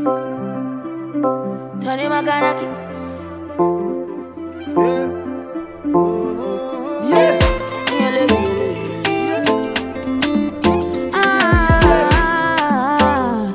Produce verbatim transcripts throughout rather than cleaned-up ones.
Tony Maganaki. Yeah. Ah.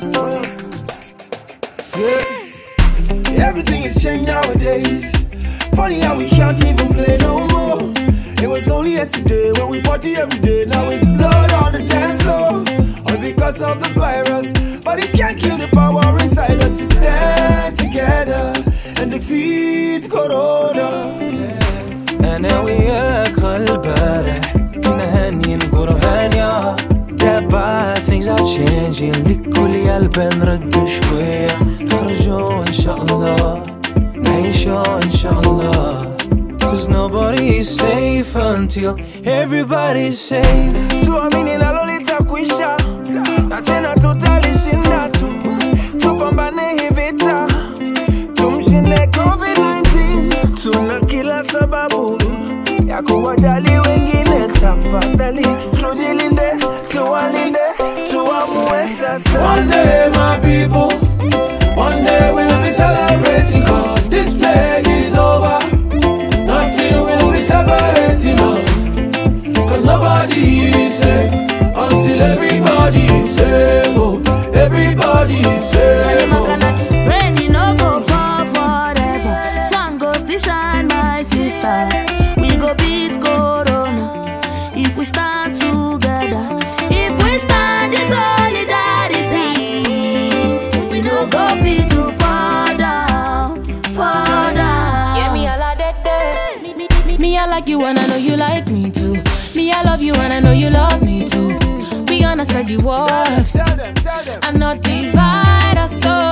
Yeah. Everything has changed nowadays. Funny how we can't even play no more. It was only yesterday when we party every day. Now it's blood on the dance floor. All because of the virus. But it can't kill the power inside us to stand together and defeat Corona. أنا وياك البارح نهني نقول هانية دابا things are changing لكل قلب نرد شوية نخرجوا إن شاء الله نعيشوا إن شاء الله Cause nobody is safe until everybody's safe. Tuamini nalo litakwisha na tena tutalishinda tu. Tupambane hii vita tumshinde COVID nineteen. Tuna kila sababu ya kuwajali wengine. Tafadhali tujilinde, tuwalinde, tuamue sasa. One day my people, one day we'll be celebrating cause this plague is over. Nothing will be separating us. Cause nobody is safe until everybody is safe. Oh, everybody is safe. Oh. Rain no go fall forever. Sun goes to shine, my sister. We go beat Corona if we stand together. If we stand in solidarity, we no go be too far down, far down. Yeah, me I like that. Me, me, me, me I like you and I know you like me too. Me I love you and I know you love me too. We gonna spread the word Tell them, tell them. and not divide us so.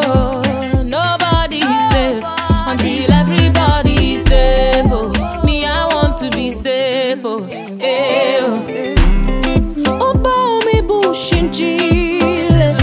Nobody is safe until everybody is safe. Oh, me I want to be safe. Oh, eh, oh. Oh, me bush in Jesus.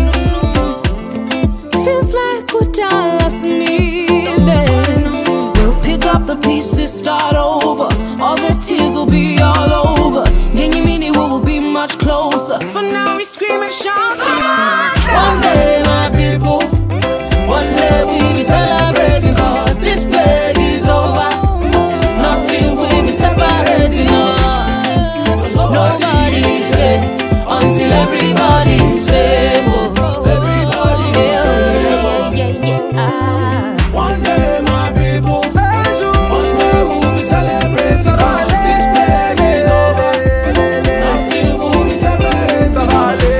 Feels like we done lost me. We'll pick up the pieces, start over. All the tears will be all over. Can you mean it? We will be much closer. For now we scream and shout. One day my people, one day we'll be celebrating cause this plague is over. Nothing will be separating us. Cause nobody is safe until everybody is safe. Oh, everybody is safe. Oh. Yeah, yeah. One day my people, one day we'll be celebrating cause this plague is over. Nothing will be separating us.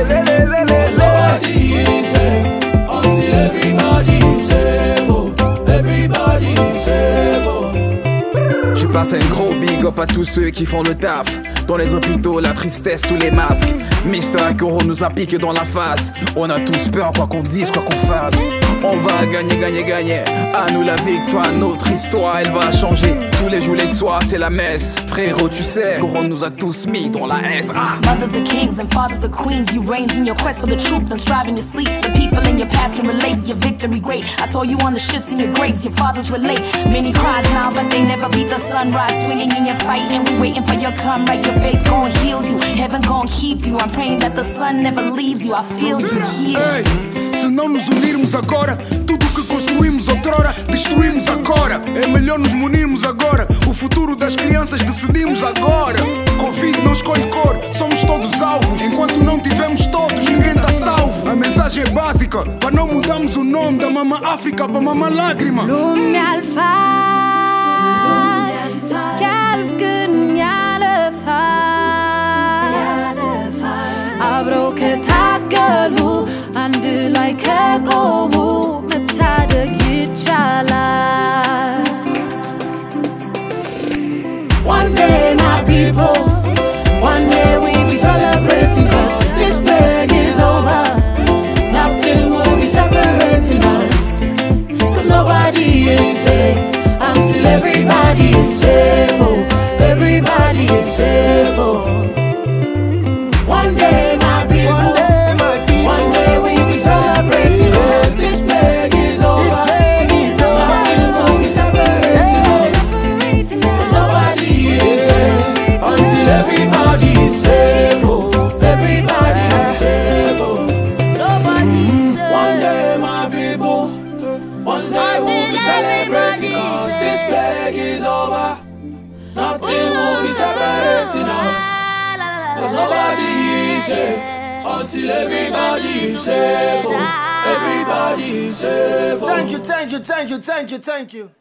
Nobody is safe until everybody is safe. Oh, everybody is safe. Oh. Je passe un gros big up à tous ceux qui font le taf. Dans les hôpitaux, la tristesse sous les masques. Mister Corona nous a piqué dans la face. On a tous peur, quoi qu'on dise, quoi qu'on fasse. On va gagner, gagner, gagner. À nous la victoire, notre histoire, elle va changer. Tous les jours, les soirs, c'est la messe. Frérot, tu sais, Corona nous a tous mis dans la S. Ah. Mothers are kings and fathers are queens. You reigns in your quest for the truth and striving to sleep. The people in your past can relate, your victory great. I saw you on the shits in your graves, your fathers relate. Many cries now, but they never beat the sunrise. Swinging in your fight and we waiting for your come right. Your faith gon' heal you, heaven gon' keep you. I'm praying that the sun never leaves you. I feel you here. Ei, se não nos unirmos agora, tudo que construímos outrora, destruímos agora. É melhor nos munirmos agora. O futuro das crianças decidimos agora. Covid não escolhe cor, somos todos alvos. Enquanto não tivermos todos, ninguém tá salvo. A mensagem é básica, para não mudarmos o nome da Mama África para Mama Lágrima. Låt mig all fall, det skal kunna i alla fall. Abroket hagelu, andu like a gomu, metade gichala. One day my people, one day we'll be celebrating cause this plague is over. Nothing will be separating us. Cause nobody is safe until everybody is safe. Oh, everybody is safe. Oh. One day my people, one day, my people, one day we'll be celebrating cause this plague is over. This plague is over. Nothing will be separating us. Cause nobody is safe until everybody is safe. Oh, everybody is safe. celebrating us. Cause nobody is safe until everybody is safe. Oh, everybody is safe. Oh. Thank you, thank you, thank you, thank you, thank you.